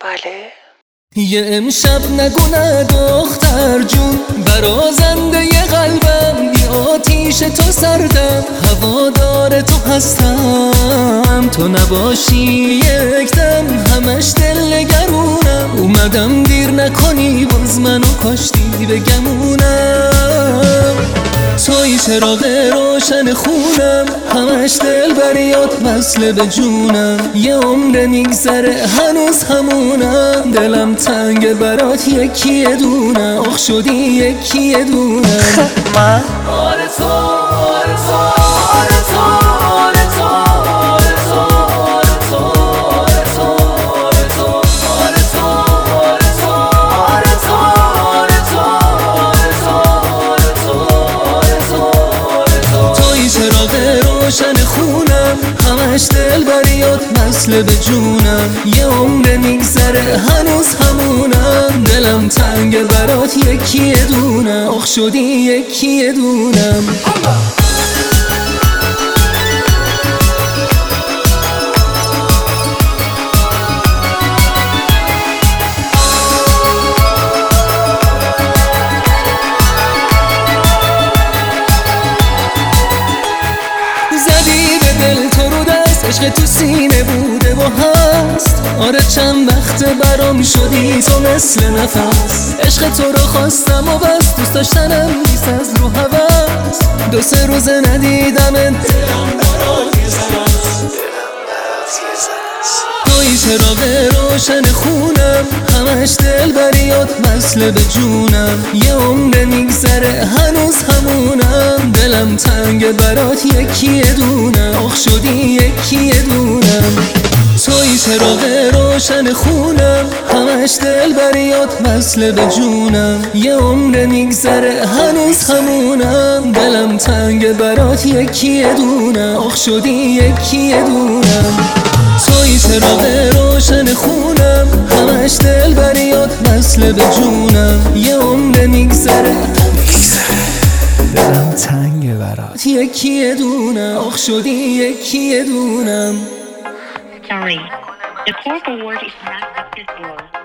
بله. یه امشب نگو نه دختر جون، برازنده ی قلبم، بی آتیش تو سردم، هوادار تو هستم، تو نباشی یک دم همش دل نگرونم، اومدم دیر نکنی باز منو کاشتی به گمونم، توی چراغ روشن خونم، همش دل بریات وصله به جونم، یه عمر میگذره هنوز همونم، دلم تنگ برات یکی دونم، آخ شدی یکی دونم. من آره تو آره تو آره تو آره تو آره تو آره تو آره تو آره تو آره تو آره تو آره تو آره تو آره تو توی چراغ روشن خونم، همش دل بریات وصله به جونم، یه عمر میگذره هنوز همونم، دلم تنگ برات یکی دونم، آخ شدی یکی دونم. زدی به دل تو رو دست، عشق تو سینه بوده و هست، آره چند وقت برام شدی تو مثل نفس، عشق تو رو خواستم و بس، دوست داشتنم نیست از رو هوس، دو سه روز ندیدمت دلم برات یه ذره توی چراغ روشن خونم، همش دل بریات وصله به جونم، یه عمر میگذره هنوز همونم، دلم تنگ برات یکی دونم، آخ شدی یکی دونم. توی چراغ روشن خونم، همش دل بریات وصله به جونم، یه عمر میگذره هنوز همونم، دلم تنگ برات یکی دونم، آخ شدی یکی دونم. توی چراغ روشن خونم، همش دل بریات وصله به جونم، یه عمر میگذره دلم تنگ برات یکی دونم، آخ شدی یکی دونم. Sorry, the corporate word is not acceptable.